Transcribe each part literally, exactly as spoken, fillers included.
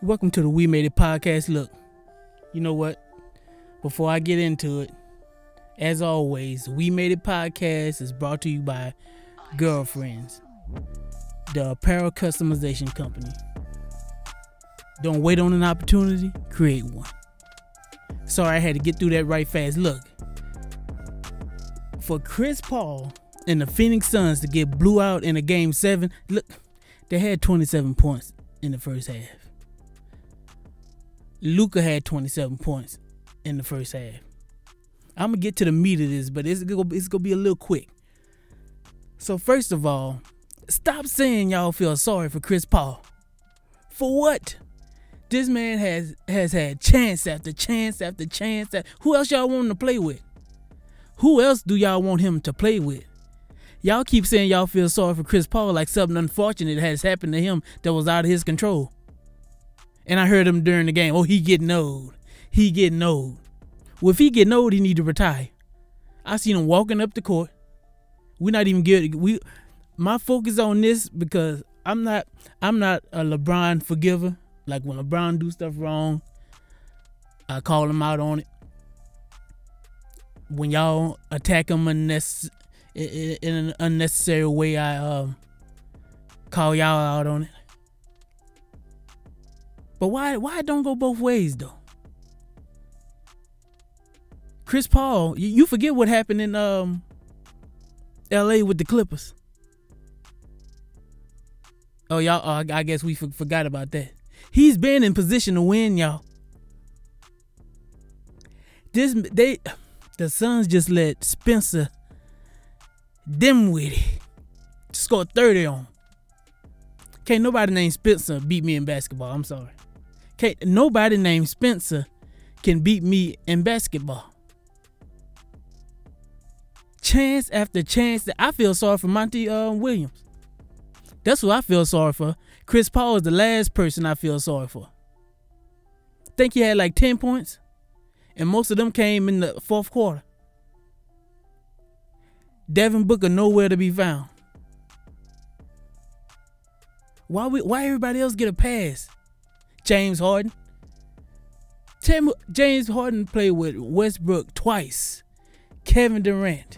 Welcome to the We Made It podcast. Look, you know what? Before I get into it, as always, We Made It podcast is brought to you by Girlfriends, the apparel customization company. Don't wait on an opportunity, create one. Sorry, I had to get through that right fast. Look, for Chris Paul and the Phoenix Suns to get blew out in a game seven, look, they had twenty-seven points in the first half. Luka had twenty-seven points in the first half. I'm going to get to the meat of this, but it's going to be a little quick. So first of all, stop saying y'all feel sorry for Chris Paul. For what? This man has, has had chance after chance after chance. After, who else y'all want him to play with? Who else do y'all want him to play with? Y'all keep saying y'all feel sorry for Chris Paul like something unfortunate has happened to him that was out of his control. And I heard him during the game, oh, he getting old. He getting old. Well, if he getting old, he need to retire. I seen him walking up the court. We're not even good. We, my focus on this because I'm not, I'm not a LeBron forgiver. Like when LeBron do stuff wrong, I call him out on it. When y'all attack him unnecess- in an unnecessary way, I um, call y'all out on it. But why why it don't go both ways though? Chris Paul, you, you forget what happened in um L A with the Clippers. Oh y'all, oh, I guess we for, forgot about that. He's been in position to win, y'all. This they the Suns just let Spencer Dinwiddie score thirty on. Can't nobody named Spencer beat me in basketball. I'm sorry. Can't nobody named Spencer can beat me in basketball. Chance after chance. I feel sorry for Monty uh, Williams. That's who I feel sorry for. Chris Paul is the last person I feel sorry for. Think he had like ten points, and most of them came in the fourth quarter. Devin Booker nowhere to be found. Why we, why everybody else get a pass? James Harden. Tim, James Harden played with Westbrook twice. Kevin Durant.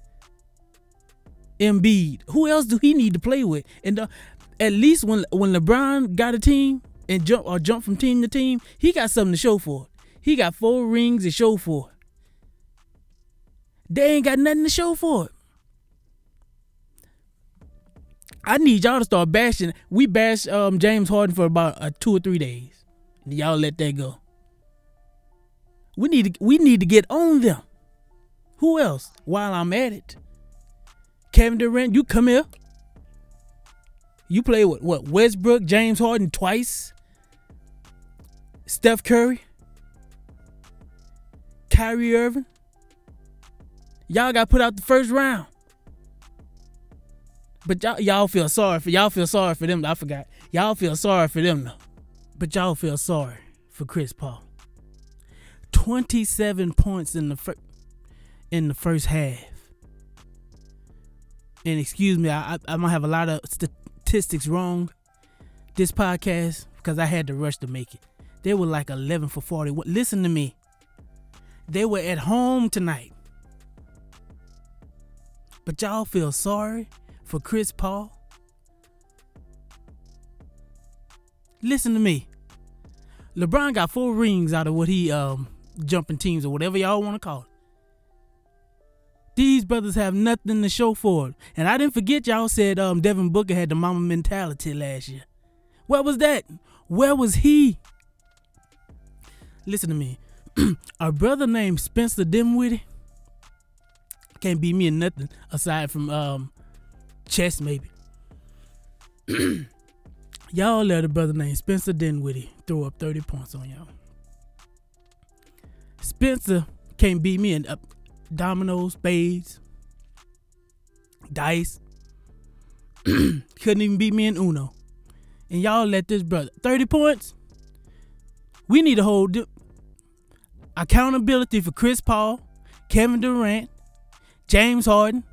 Embiid. Who else do he need to play with? And uh, at least when when LeBron got a team and jump or jump from team to team, he got something to show for it. He got four rings to show for it. They ain't got nothing to show for it. I need y'all to start bashing. We bashed um, James Harden for about uh, two or three days. Y'all let that go. We need to we need to get on them. Who else? While I'm at it, Kevin Durant, you come here. You play with what? Westbrook, James Harden twice. Steph Curry, Kyrie Irving. Y'all got put out the first round. But y'all, y'all feel sorry for y'all feel sorry for them. I forgot. Y'all feel sorry for them though. But y'all feel sorry for Chris Paul. twenty-seven points in the fir- in the first half. And excuse me, I, I I might have a lot of statistics wrong this podcast because I had to rush to make it. They were like eleven for forty. Listen to me. They were at home tonight. But y'all feel sorry for Chris Paul? Listen to me. LeBron got four rings out of what he um jumping teams or whatever y'all want to call it. These brothers have nothing to show for it. And I didn't forget y'all said um Devin Booker had the mama mentality last year. Where was that? Where was he? Listen to me. A brother named Spencer Dinwiddie can't beat me in nothing aside from um chess maybe. Y'all let a brother named Spencer Dinwiddie throw up thirty points on y'all. Spencer can't beat me in uh, dominoes, spades, dice. Couldn't even beat me in Uno. And y'all let this brother thirty points. We need to hold accountability for Chris Paul, Kevin Durant, James Harden,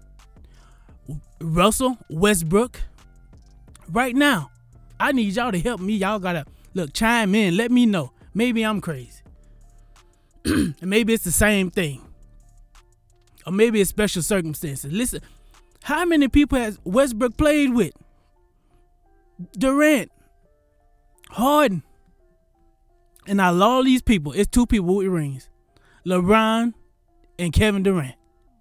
Russell Westbrook. Right now, I need y'all to help me. Y'all gotta Look, chime in. Let me know. Maybe I'm crazy. And maybe it's the same thing. Or maybe it's special circumstances. Listen, how many people has Westbrook played with? Durant, Harden. And out of all these people, it's two people with rings. LeBron and Kevin Durant.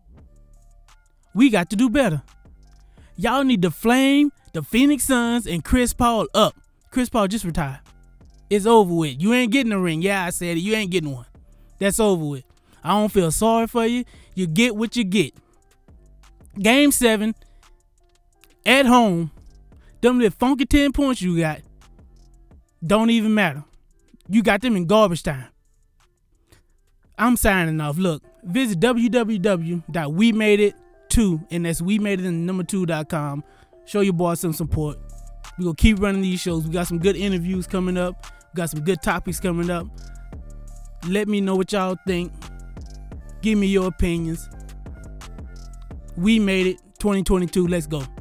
We got to do better. Y'all need to flame the Phoenix Suns and Chris Paul up. Chris Paul just retired. It's over with. You ain't getting a ring. Yeah, I said it. You ain't getting one. That's over with. I don't feel sorry for you. You get what you get. Game seven, at home, them little funky ten points you got don't even matter. You got them in garbage time. I'm signing off. Look, visit w w w dot we made it two, and that's we made it in number two dot com. Show your boy some support. We're going to keep running these shows. We got some good interviews coming up. We got some good topics coming up. Let me know what y'all think. Give me your opinions. We made it twenty twenty-two. Let's go.